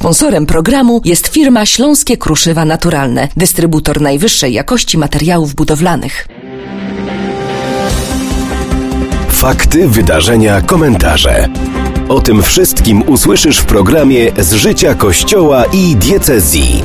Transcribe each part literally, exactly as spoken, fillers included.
Sponsorem programu jest firma Śląskie Kruszywa Naturalne, dystrybutor najwyższej jakości materiałów budowlanych. Fakty, wydarzenia, komentarze. O tym wszystkim usłyszysz w programie Z życia Kościoła i diecezji.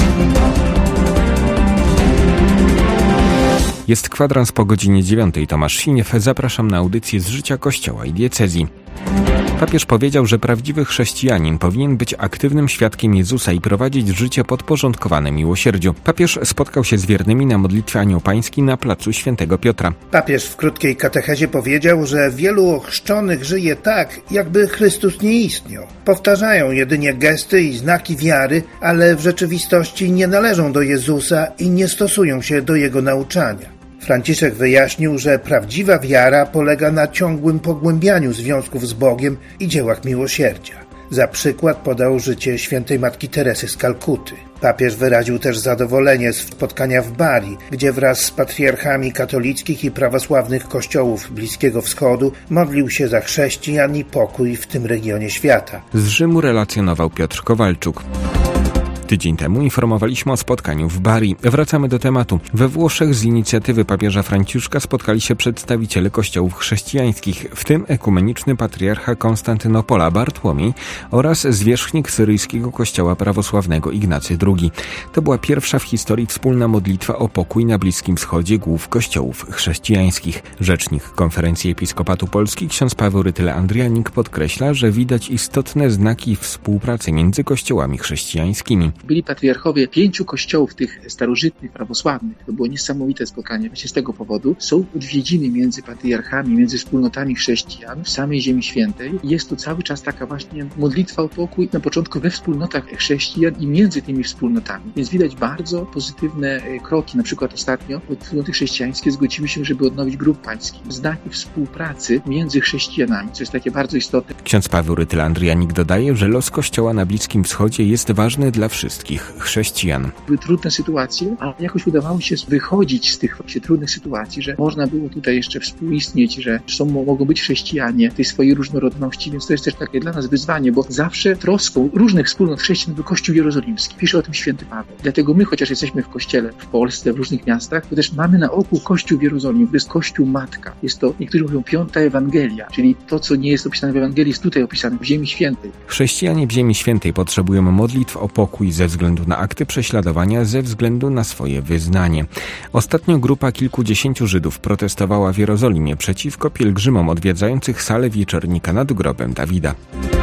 Jest kwadrans po godzinie dziewiątej. Tomasz Siniew. Zapraszam na audycję Z życia Kościoła i diecezji. Papież powiedział, że prawdziwy chrześcijanin powinien być aktywnym świadkiem Jezusa i prowadzić życie podporządkowane miłosierdziu. Papież spotkał się z wiernymi na modlitwie Anioł Pański na placu Świętego Piotra. Papież w krótkiej katechezie powiedział, że wielu ochrzczonych żyje tak, jakby Chrystus nie istniał. Powtarzają jedynie gesty i znaki wiary, ale w rzeczywistości nie należą do Jezusa i nie stosują się do Jego nauczania. Franciszek wyjaśnił, że prawdziwa wiara polega na ciągłym pogłębianiu związków z Bogiem i dziełach miłosierdzia. Za przykład podał życie świętej Matki Teresy z Kalkuty. Papież wyraził też zadowolenie z spotkania w Bari, gdzie wraz z patriarchami katolickich i prawosławnych kościołów Bliskiego Wschodu modlił się za chrześcijan i pokój w tym regionie świata. Z Rzymu relacjonował Piotr Kowalczuk. Tydzień temu informowaliśmy o spotkaniu w Bari. Wracamy do tematu. We Włoszech z inicjatywy papieża Franciszka spotkali się przedstawiciele kościołów chrześcijańskich, w tym ekumeniczny patriarcha Konstantynopola Bartłomiej oraz zwierzchnik syryjskiego kościoła prawosławnego Ignacy drugi. To była pierwsza w historii wspólna modlitwa o pokój na Bliskim Wschodzie głów kościołów chrześcijańskich. Rzecznik Konferencji Episkopatu Polski ksiądz Paweł Rytyle-Andrianik podkreśla, że widać istotne znaki współpracy między kościołami chrześcijańskimi. Byli patriarchowie pięciu kościołów tych starożytnych, prawosławnych. To było niesamowite spotkanie. Właśnie z tego powodu są odwiedziny między patriarchami, między wspólnotami chrześcijan w samej Ziemi Świętej. Jest to cały czas taka właśnie modlitwa o pokój na początku we wspólnotach chrześcijan i między tymi wspólnotami. Więc widać bardzo pozytywne kroki. Na przykład ostatnio wspólnoty chrześcijańskie zgodziły się, żeby odnowić grób pański. Znaki współpracy między chrześcijanami, co jest takie bardzo istotne. Ksiądz Paweł Rytyle-Andrianik dodaje, że los Kościoła na Bliskim Wschodzie jest ważny dla wszystkich chrześcijan. Były trudne sytuacje, ale jakoś udawało się wychodzić z tych właśnie trudnych sytuacji, że można było tutaj jeszcze współistnieć, że są, mogą być chrześcijanie w tej swojej różnorodności, więc to jest też takie dla nas wyzwanie, bo zawsze troską różnych wspólnot chrześcijan był Kościół Jerozolimski. Pisze o tym święty Paweł. Dlatego my, chociaż jesteśmy w kościele w Polsce, w różnych miastach, to też mamy na oku Kościół w Jerozolimie. To jest Kościół Matka. Jest to, niektórzy mówią, piąta Ewangelia, czyli to, co nie jest opisane w Ewangelii, jest tutaj opisane w Ziemi Świętej. Chrześcijanie w Ziemi Świętej potrzebują modlitw o pokój ze względu na akty prześladowania, ze względu na swoje wyznanie. Ostatnio grupa kilkudziesięciu Żydów protestowała w Jerozolimie przeciwko pielgrzymom odwiedzających salę wieczornika nad grobem Dawida.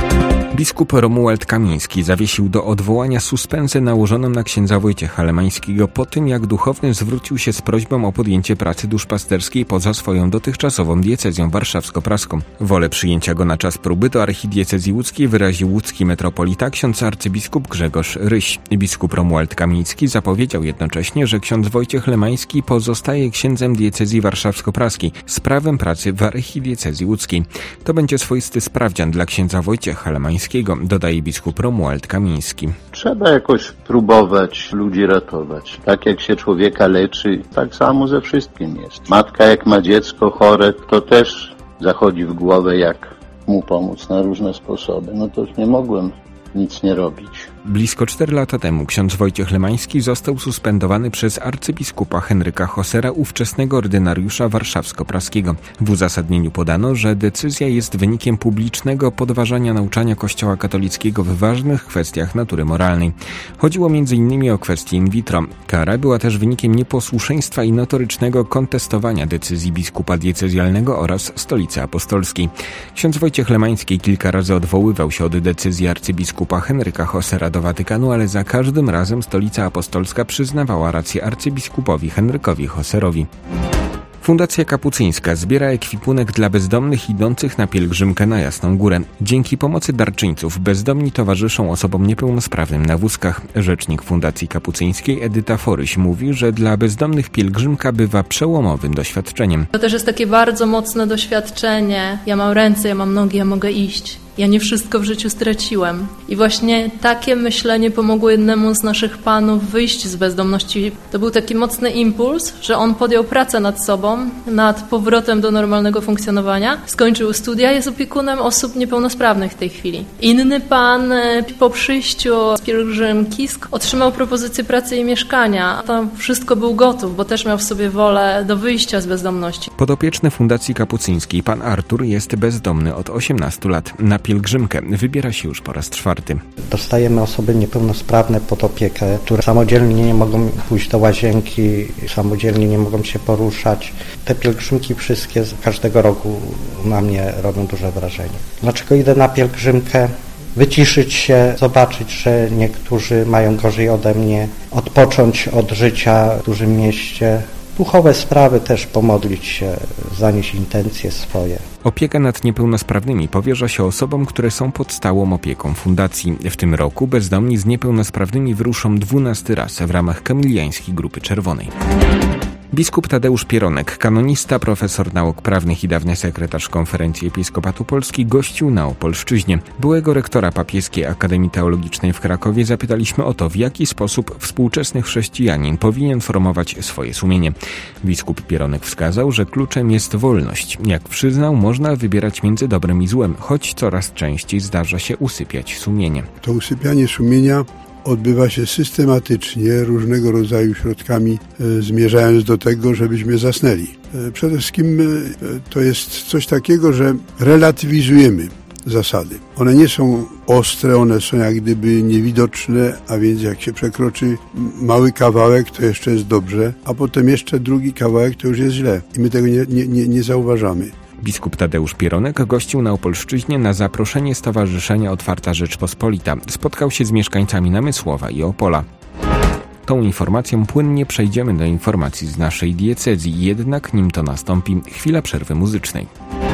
Biskup Romuald Kamiński zawiesił do odwołania suspensję nałożoną na księdza Wojciecha Lemańskiego po tym, jak duchowny zwrócił się z prośbą o podjęcie pracy duszpasterskiej poza swoją dotychczasową diecezją warszawsko-praską. Wolę przyjęcia go na czas próby do archidiecezji łódzkiej wyraził łódzki metropolita ksiądz arcybiskup Grzegorz Ryś. Biskup Romuald Kamiński zapowiedział jednocześnie, że ksiądz Wojciech Lemański pozostaje księdzem diecezji warszawsko-praskiej z prawem pracy w archidiecezji łódzkiej. To będzie swoisty sprawdzian dla księdza Wojciecha Lemańskiego, dodaje biskup Romuald Kamiński. Trzeba jakoś próbować ludzi ratować. Tak jak się człowieka leczy, tak samo ze wszystkim jest. Matka jak ma dziecko chore, to też zachodzi w głowę, jak mu pomóc na różne sposoby. No to już nie mogłem nic nie robić. Blisko cztery lata temu ksiądz Wojciech Lemański został suspendowany przez arcybiskupa Henryka Hosera, ówczesnego ordynariusza warszawsko-praskiego. W uzasadnieniu podano, że decyzja jest wynikiem publicznego podważania nauczania Kościoła katolickiego w ważnych kwestiach natury moralnej. Chodziło między innymi o kwestie in vitro. Kara była też wynikiem nieposłuszeństwa i notorycznego kontestowania decyzji biskupa diecezjalnego oraz Stolicy Apostolskiej. Ksiądz Wojciech Lemański kilka razy odwoływał się od decyzji arcybiskupa Henryka Hosera do Watykanu, ale za każdym razem Stolica Apostolska przyznawała rację arcybiskupowi Henrykowi Hoserowi. Fundacja Kapucyńska zbiera ekwipunek dla bezdomnych idących na pielgrzymkę na Jasną Górę. Dzięki pomocy darczyńców bezdomni towarzyszą osobom niepełnosprawnym na wózkach. Rzecznik Fundacji Kapucyńskiej Edyta Foryś mówi, że dla bezdomnych pielgrzymka bywa przełomowym doświadczeniem. To też jest takie bardzo mocne doświadczenie. Ja mam ręce, ja mam nogi, ja mogę iść. Ja nie wszystko w życiu straciłem. I właśnie takie myślenie pomogło jednemu z naszych panów wyjść z bezdomności. To był taki mocny impuls, że on podjął pracę nad sobą, nad powrotem do normalnego funkcjonowania. Skończył studia, jest opiekunem osób niepełnosprawnych w tej chwili. Inny pan po przyjściu z pielgrzymki otrzymał propozycję pracy i mieszkania. Tam wszystko był gotów, bo też miał w sobie wolę do wyjścia z bezdomności. Podopieczny Fundacji Kapucyńskiej pan Artur jest bezdomny od osiemnastu lat. Na pielgrzymkę wybiera się już po raz czwarty. Dostajemy osoby niepełnosprawne pod opiekę, które samodzielnie nie mogą pójść do łazienki, samodzielnie nie mogą się poruszać. Te pielgrzymki wszystkie z każdego roku na mnie robią duże wrażenie. Dlaczego idę na pielgrzymkę? Wyciszyć się, zobaczyć, że niektórzy mają gorzej ode mnie, odpocząć od życia w dużym mieście. Duchowe sprawy też pomodlić się, zanieść intencje swoje. Opiekę nad niepełnosprawnymi powierza się osobom, które są pod stałą opieką fundacji. W tym roku bezdomni z niepełnosprawnymi wyruszą dwunasty raz w ramach Kamiliańskiej Grupy Czerwonej. Biskup Tadeusz Pieronek, kanonista, profesor nauk prawnych i dawny sekretarz Konferencji Episkopatu Polski, gościł na Opolszczyźnie. Byłego rektora Papieskiej Akademii Teologicznej w Krakowie zapytaliśmy o to, w jaki sposób współczesny chrześcijanin powinien formować swoje sumienie. Biskup Pieronek wskazał, że kluczem jest wolność. Jak przyznał, można wybierać między dobrem i złem, choć coraz częściej zdarza się usypiać sumienie. To usypianie sumienia odbywa się systematycznie, różnego rodzaju środkami, e, zmierzając do tego, żebyśmy zasnęli. E, przede wszystkim e, to jest coś takiego, że relatywizujemy zasady. One nie są ostre, one są jak gdyby niewidoczne, a więc jak się przekroczy mały kawałek, to jeszcze jest dobrze, a potem jeszcze drugi kawałek, to już jest źle i my tego nie, nie, nie, nie zauważamy. Biskup Tadeusz Pieronek gościł na Opolszczyźnie na zaproszenie Stowarzyszenia Otwarta Rzeczpospolita. Spotkał się z mieszkańcami Namysłowa i Opola. Tą informacją płynnie przejdziemy do informacji z naszej diecezji, jednak nim to nastąpi chwila przerwy muzycznej.